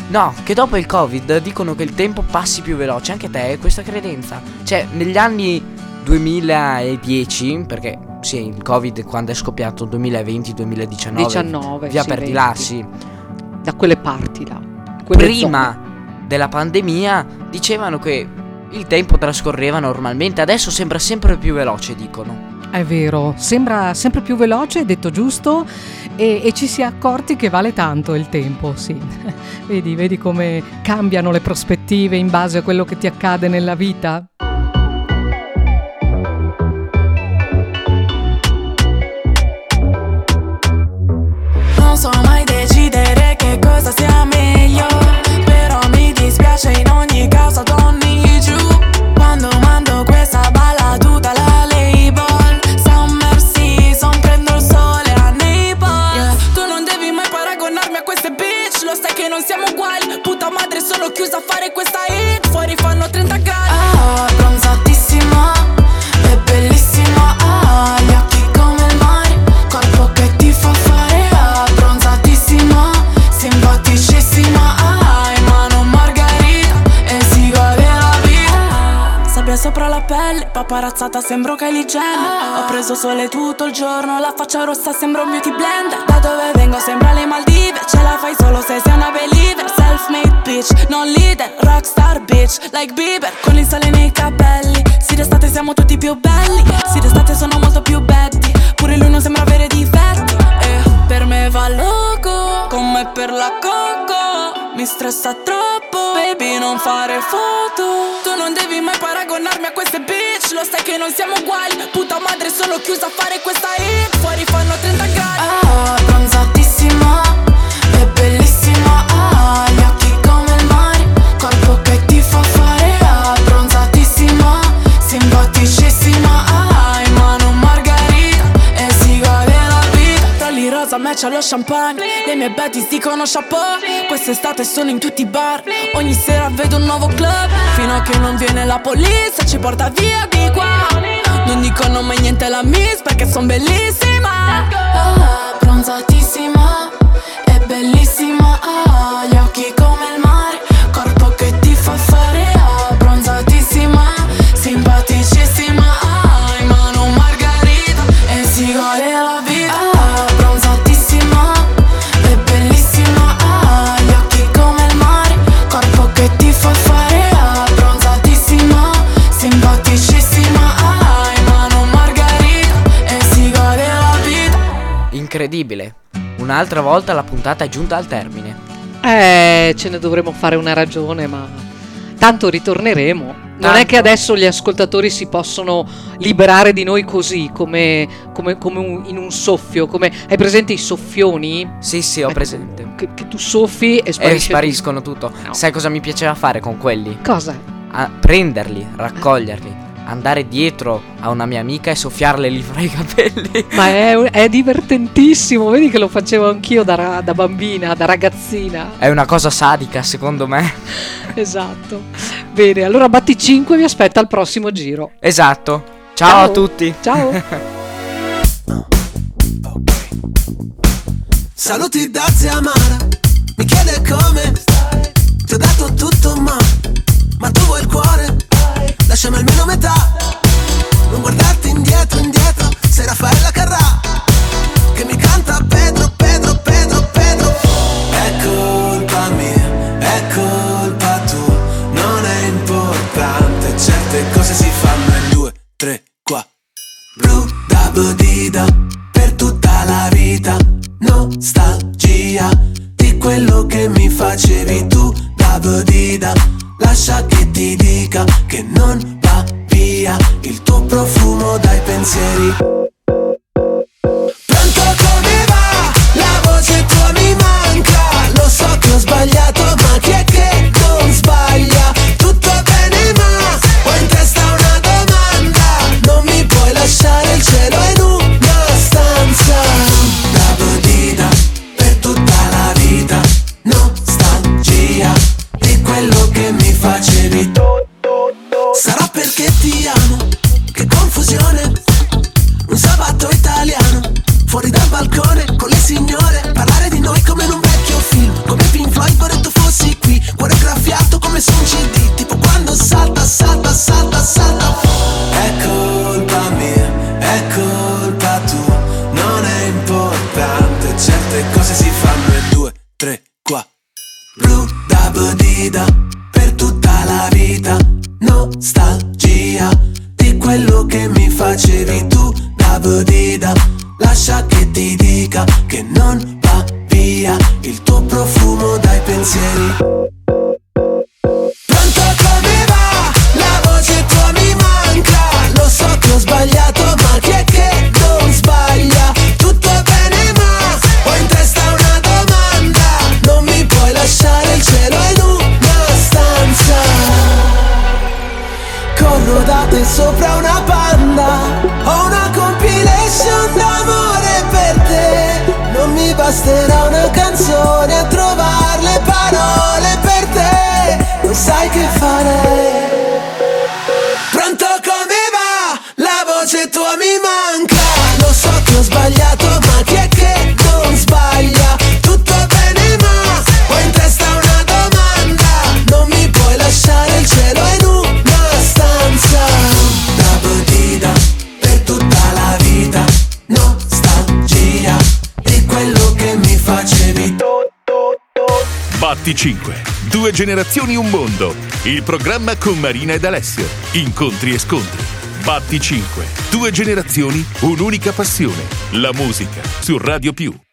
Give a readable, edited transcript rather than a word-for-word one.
No, che dopo il Covid dicono che il tempo passi più veloce. Anche te hai questa credenza? Cioè, negli anni 2010, perché sì, il Covid quando è scoppiato 2020-2019, via sì, per 20. di là, sì. Da quelle parti là. Quelle Prima zone. della pandemia dicevano che il tempo trascorreva normalmente, adesso sembra sempre più veloce, dicono. È vero, sembra sempre più veloce, detto giusto, e ci si è accorti che vale tanto il tempo, sì. Vedi come cambiano le prospettive in base a quello che ti accade nella vita? Non so mai decidere che cosa sia meglio, però mi dispiace in ogni caso don't need you. Quando mando questa ballatuta alla label, Summer Season, prendo il sole a Naples, yeah. Tu non devi mai paragonarmi a queste bitch, lo sai che non siamo uguali. Puta madre sono chiusa a fare questa hit, fuori fanno 30 gradi. Ah, bronzatissima, è bellissima, ah, gli occhi come il mare, corpo che ti fa fare, ah, bronzatissima, simpaticissima, ah, in mano margarita e si gode la vita. Sabbia sopra la pelle, paparazzata sembro Kylie Jenner. Ho preso sole tutto il giorno, la faccia rossa sembra un beauty blender. Da dove vengo sembra le Maldive, ce la fai solo se sei una believer. Self-made bitch, non leader, rockstar bitch, like Bieber. Con il sole nei capelli, sì d'estate siamo tutti più belli, sì d'estate sono molto più betty, pure lui non sembra avere difetti. E per me va loco, come per la coco, mi stressa troppo, baby non fare foto. Tu non devi mai paragonarmi a queste bitch, lo sai che non siamo uguali. Puta madre sono chiusa a fare questa hit, fuori fanno 30 gradi. Ah, bronzatissima, è bellissima, ah, gli occhi come il mare, corpo che ti fa fare, ah, bronzatissima, simpaticissima, ah, in mano margarita e si gode la vita. Rolli rosa matcha lo champagne, le mie baddies dicono chapeau. Quest'estate sono in tutti i bar, ogni sera vedo un nuovo club, fino a che non viene la polizia, ci porta via di qua. Non dicono mai niente alla miss perché son bellissima. Ah, bronzatissima, è bellissima, ah, gli occhi come il mare, corpo che ti fa fare, ah, bronzatissima, simpaticissima, ah, in mano margarita e si gode la vita. Ah, bronzatissima, è bellissima, ah, gli occhi come il mare, corpo che ti fa fare, ah, bronzatissima, simpaticissima, ah, in mano margarita e si gode la vita. Incredibile. Un'altra volta la puntata è giunta al termine. Ce ne dovremmo fare una ragione, ma tanto ritorneremo. Non è che adesso gli ascoltatori si possono liberare di noi così, come in un soffio. Come hai presente i soffioni? Sì, ho presente. Che tu soffi e spariscono tutto. No. Sai cosa mi piaceva fare con quelli? Cosa? Prenderli, raccoglierli, andare dietro a una mia amica e soffiarle lì fra i capelli. Ma è divertentissimo. Vedi che lo facevo anch'io da bambina, da ragazzina. È una cosa sadica, secondo me. Esatto. Bene, allora Batti 5 vi aspetta al prossimo giro. Esatto. Ciao a tutti. Ciao. Saluti da zia Mara, mi chiede come stai. Ti ho dato tutto ma tu vuoi il cuore? Lasciami almeno metà. Non guardarti indietro, sei Raffaella Carrà che mi canta Pedro. È colpa mia, è colpa tua, non è importante, certe cose si fanno in 2, 3, 4. Blu da bodida, per tutta la vita, nostalgia di quello che mi facevi tu da bodida. Lascia che ti dica che non va via il tuo profumo dai pensieri. Pronto, come va? La voce tua mi manca. Lo so che ho sbagliato, ma chi è che non sbaglia? Tutto bene, ma ho in testa una domanda. Non mi puoi lasciare il cielo in una stanza. Da bodida, per tutta la vita, nostalgia di quello che mi facevi. Sarà perché ti amo, che confusione. Un sabato italiano, fuori dal balcone con le signore, parlare di noi come in un vecchio film, come Pink Floyd vorrei tu fossi Dabodida, per tutta la vita, nostalgia di quello che mi facevi tu. Dabodida, lascia che ti dica che non va via il tuo profumo dai pensieri. Pronto, come va? La voce tua mi manca. Lo so che ho sbagliato, ma chi è che non sbaglia? Tutto bene, ma ho in testa una domanda. Non mi puoi lasciare il cielo in una stanza. Corro da te sopra una panda, ho una compilation d'amore per te. Non mi basterà una canzone a trovare le parole per te. Non sai che fare. Pronto, come va? La voce tua mi manca. Lo so che ho sbagliato, ma chi è che non sbaglia? Tutto bene, ma ho in testa una domanda. Non mi puoi lasciare il cielo in una stanza. Dabodida, per tutta la vita, nostalgia di quello che mi facevi. Batti 5, 2 generazioni un mondo. Il programma con Marina ed Alessio. Incontri e scontri. Batti 5, 2 generazioni, un'unica passione. La musica su Radio Più.